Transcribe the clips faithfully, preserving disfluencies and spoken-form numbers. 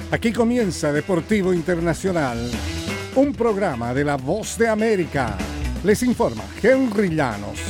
Aquí comienza Deportivo Internacional, un programa de La Voz de América. Les informa Henry Llanos.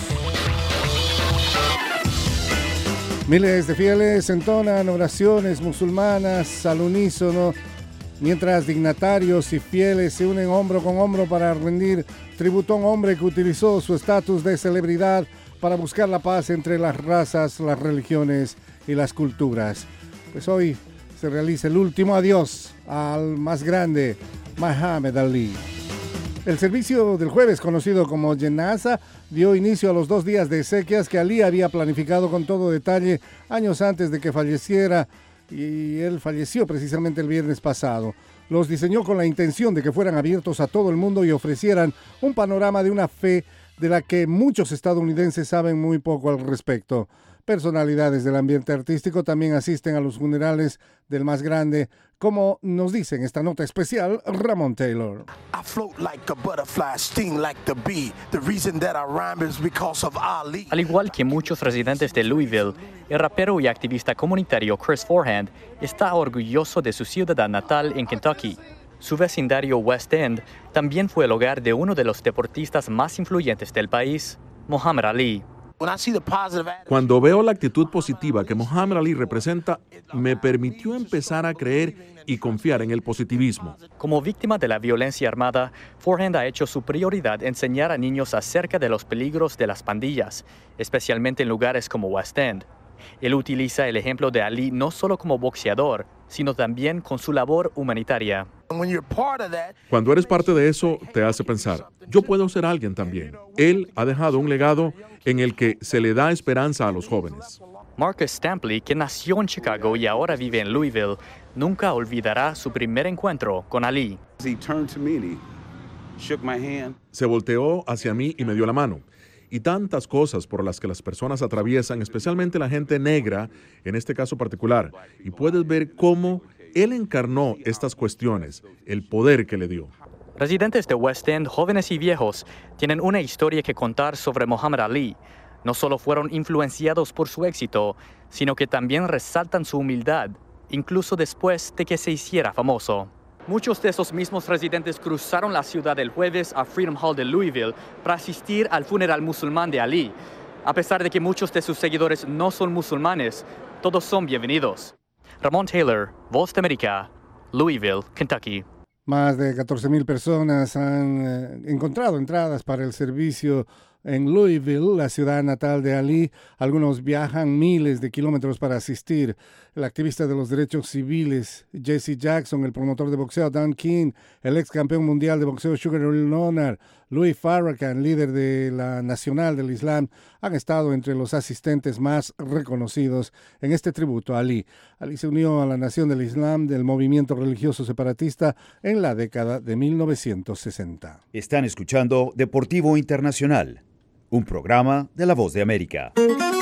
Miles de fieles entonan oraciones musulmanas al unísono, mientras dignatarios y fieles se unen hombro con hombro para rendir tributo a un hombre que utilizó su estatus de celebridad para buscar la paz entre las razas, las religiones y las culturas. Pues hoy se realiza el último adiós al más grande, Muhammad Ali. El servicio del jueves, conocido como Jenaza, dio inicio a los dos días de exequias que Ali había planificado con todo detalle años antes de que falleciera, y él falleció precisamente el viernes pasado. Los diseñó con la intención de que fueran abiertos a todo el mundo y ofrecieran un panorama de una fe de la que muchos estadounidenses saben muy poco al respecto. Personalidades del ambiente artístico también asisten a los funerales del más grande, como nos dice en esta nota especial Ramón Taylor. Al igual que muchos residentes de Louisville, el rapero y activista comunitario Chris Forehand está orgulloso de su ciudad natal en Kentucky. Su vecindario West End también fue el hogar de uno de los deportistas más influyentes del país, Muhammad Ali. Cuando veo la actitud positiva que Muhammad Ali representa, me permitió empezar a creer y confiar en el positivismo. Como víctima de la violencia armada, Forehand ha hecho su prioridad enseñar a niños acerca de los peligros de las pandillas, especialmente en lugares como West End. Él utiliza el ejemplo de Ali no solo como boxeador, sino también con su labor humanitaria. Cuando eres parte de eso, te hace pensar, yo puedo ser alguien también. Él ha dejado un legado en el que se le da esperanza a los jóvenes. Marcus Stampley, que nació en Chicago y ahora vive en Louisville, nunca olvidará su primer encuentro con Ali. Se volteó hacia mí y me dio la mano. Y tantas cosas por las que las personas atraviesan, especialmente la gente negra, en este caso particular. Y puedes ver cómo él encarnó estas cuestiones, el poder que le dio. Residentes de West End, jóvenes y viejos, tienen una historia que contar sobre Muhammad Ali. No solo fueron influenciados por su éxito, sino que también resaltan su humildad, incluso después de que se hiciera famoso. Muchos de esos mismos residentes cruzaron la ciudad el jueves a Freedom Hall de Louisville para asistir al funeral musulmán de Ali. A pesar de que muchos de sus seguidores no son musulmanes, todos son bienvenidos. Ramón Taylor, Voz de América, Louisville, Kentucky. Más de catorce mil personas han eh, encontrado entradas para el servicio en Louisville, la ciudad natal de Ali. Algunos viajan miles de kilómetros para asistir. El activista de los derechos civiles Jesse Jackson, el promotor de boxeo Dan King, el ex campeón mundial de boxeo Sugar Ray Leonard, Louis Farrakhan, líder de la Nacional del Islam, han estado entre los asistentes más reconocidos en este tributo a Ali. Ali se unió a la Nación del Islam del movimiento religioso separatista en la década de mil novecientos sesenta. Están escuchando Deportivo Internacional, un programa de La Voz de América.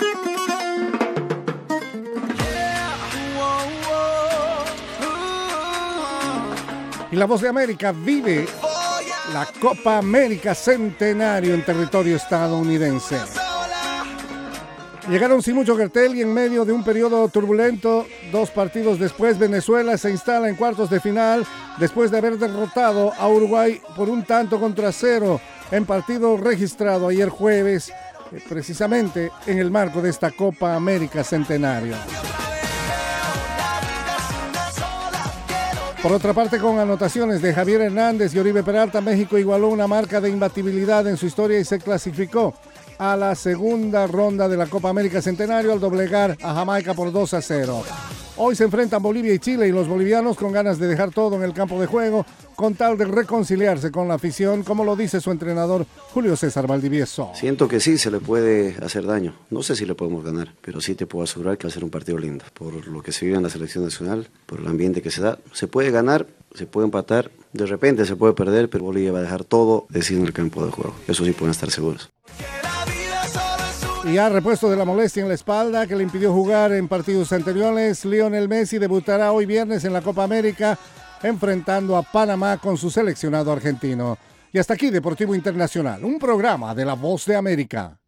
Y La Voz de América vive la Copa América Centenario en territorio estadounidense. Llegaron sin mucho cartel y en medio de un periodo turbulento, dos partidos después, Venezuela se instala en cuartos de final después de haber derrotado a Uruguay por un tanto contra cero en partido registrado ayer jueves, eh, precisamente en el marco de esta Copa América Centenario. Por otra parte, con anotaciones de Javier Hernández y Oribe Peralta, México igualó una marca de imbatibilidad en su historia y se clasificó a la segunda ronda de la Copa América Centenario al doblegar a Jamaica por dos a cero. Hoy se enfrentan Bolivia y Chile y los bolivianos con ganas de dejar todo en el campo de juego con tal de reconciliarse con la afición, como lo dice su entrenador Julio César Valdivieso. Siento que sí, se le puede hacer daño. No sé si le podemos ganar, pero sí te puedo asegurar que va a ser un partido lindo. Por lo que se vive en la selección nacional, por el ambiente que se da, se puede ganar, se puede empatar, de repente se puede perder, pero Bolivia va a dejar todo decidido en el campo de juego. Eso sí pueden estar seguros. Y ha repuesto de la molestia en la espalda que le impidió jugar en partidos anteriores, Lionel Messi debutará hoy viernes en la Copa América enfrentando a Panamá con su seleccionado argentino. Y hasta aquí Deportivo Internacional, un programa de La Voz de América.